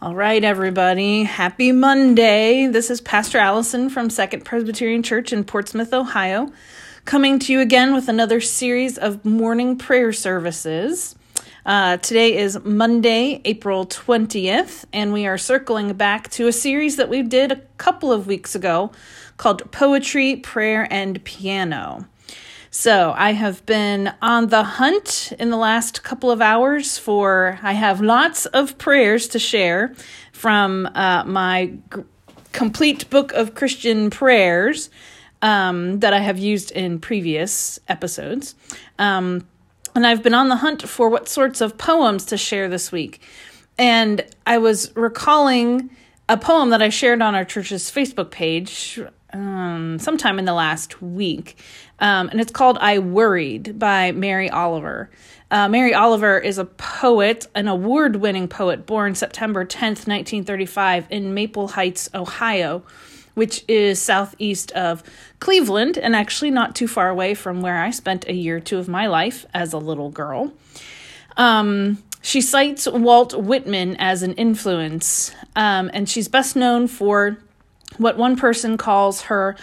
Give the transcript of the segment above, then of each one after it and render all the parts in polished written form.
All right, everybody. Happy Monday. This is Pastor Allison from Second Presbyterian Church in Portsmouth, Ohio, coming to you again with another series of morning prayer services. Today is Monday, April 20th, and we are circling back to a series that we did a couple of weeks ago called Poetry, Prayer, and Piano. So I have been on the hunt in the last couple of hours I have lots of prayers to share from my complete book of Christian prayers that I have used in previous episodes. And I've been on the hunt for what sorts of poems to share this week. And I was recalling a poem that I shared on our church's Facebook page sometime in the last week. And it's called I Worried by Mary Oliver. Mary Oliver is a poet, an award-winning poet, born September 10th, 1935 in Maple Heights, Ohio, which is southeast of Cleveland and actually not too far away from where I spent a year or two of my life as a little girl. She cites Walt Whitman as an influence, and she's best known for what one person calls her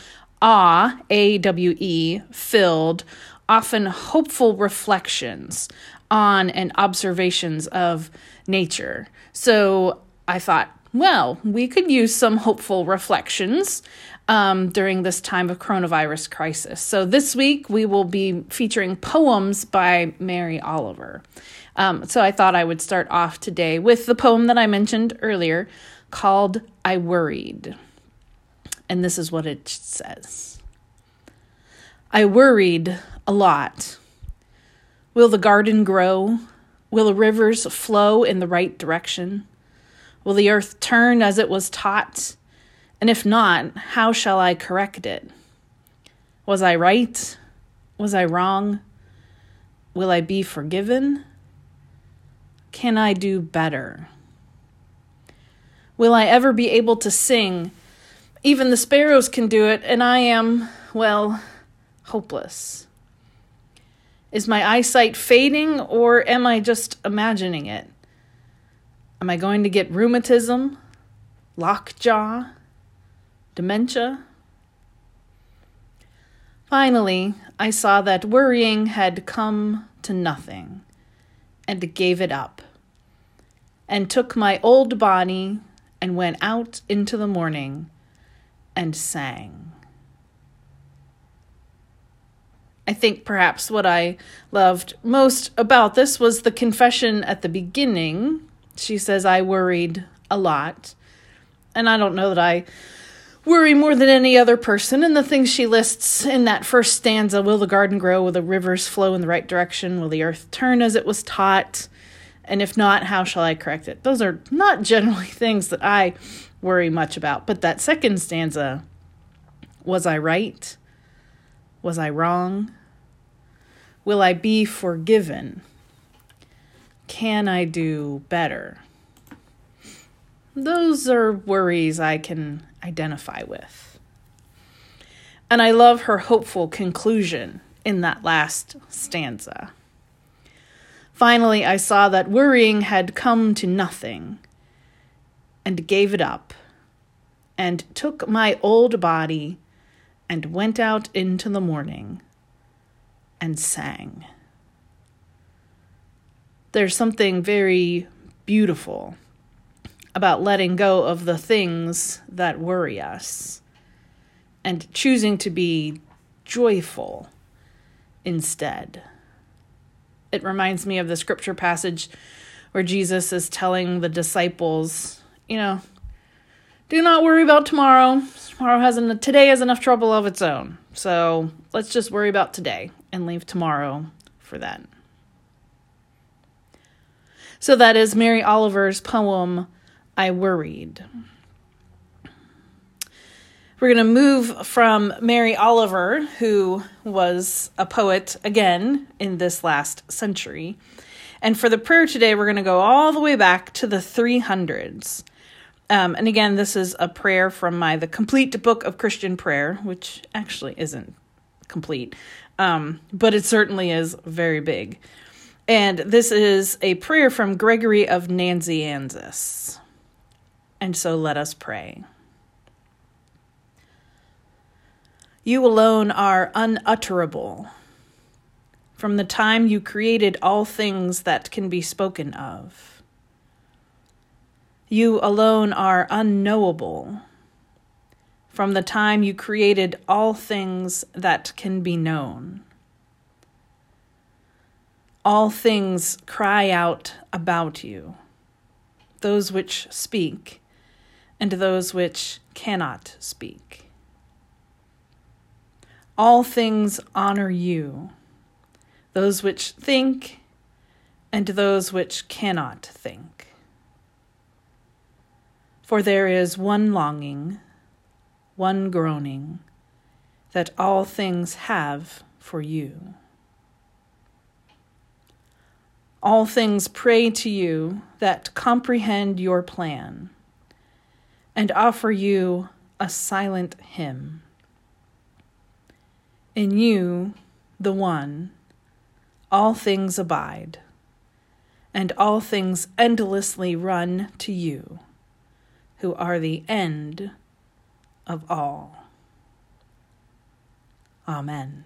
A-W-E, filled, often hopeful reflections on and observations of nature. So I thought, well, we could use some hopeful reflections during this time of coronavirus crisis. So this week we will be featuring poems by Mary Oliver. So I thought I would start off today with the poem that I mentioned earlier called I Worried. And this is what it says. I worried a lot. Will the garden grow? Will the rivers flow in the right direction? Will the earth turn as it was taught? And if not, how shall I correct it? Was I right? Was I wrong? Will I be forgiven? Can I do better? Will I ever be able to sing? Even the sparrows can do it, and I am, well, hopeless. Is my eyesight fading, or am I just imagining it? Am I going to get rheumatism, lockjaw, dementia? Finally, I saw that worrying had come to nothing, and gave it up, and took my old body and went out into the morning and sang. I think perhaps what I loved most about this was the confession at the beginning. She says, I worried a lot. And I don't know that I worry more than any other person. And the things she lists in that first stanza, will the garden grow? Will the rivers flow in the right direction? Will the earth turn as it was taught? And if not, how shall I correct it? Those are not generally things that I worry much about. But that second stanza, was I right? Was I wrong? Will I be forgiven? Can I do better? Those are worries I can identify with. And I love her hopeful conclusion in that last stanza. Finally, I saw that worrying had come to nothing, and gave it up, and took my old body, and went out into the morning, and sang. There's something very beautiful about letting go of the things that worry us, and choosing to be joyful instead. It reminds me of the scripture passage where Jesus is telling the disciples, do not worry about tomorrow. Today has enough trouble of its own. So let's just worry about today and leave tomorrow for then. So that is Mary Oliver's poem, I Worried. We're going to move from Mary Oliver, who was a poet again in this last century. And for the prayer today, we're going to go all the way back to the 300s. And again, this is a prayer from The Complete Book of Christian Prayer, which actually isn't complete, but it certainly is very big. And this is a prayer from Gregory of Nazianzus. And so let us pray. You alone are unutterable. From the time you created all things that can be spoken of. You alone are unknowable. From the time you created all things that can be known. All things cry out about you, those which speak and those which cannot speak. All things honor you, those which think and those which cannot think. For there is one longing, one groaning, that all things have for you. All things pray to you that comprehend your plan and offer you a silent hymn. In you, the one, all things abide, and all things endlessly run to you, who are the end of all. Amen.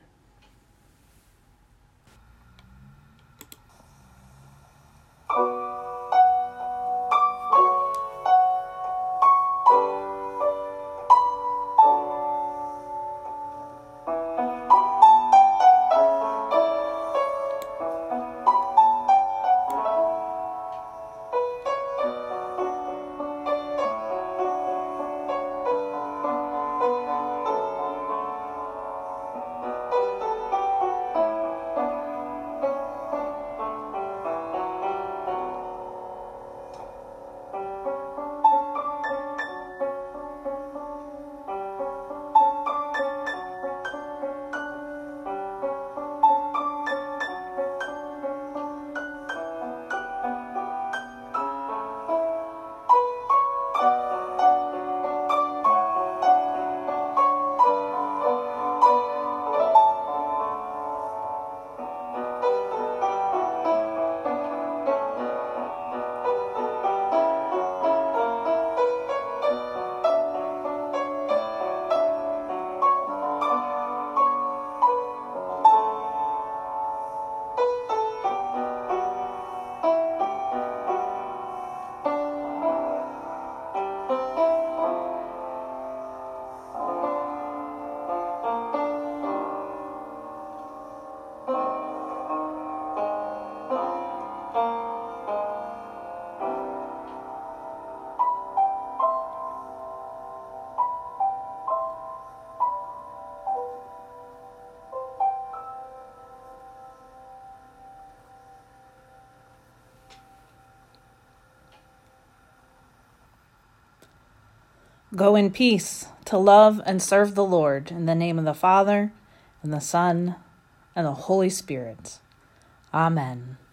Go in peace to love and serve the Lord in the name of the Father, and the Son, and the Holy Spirit. Amen.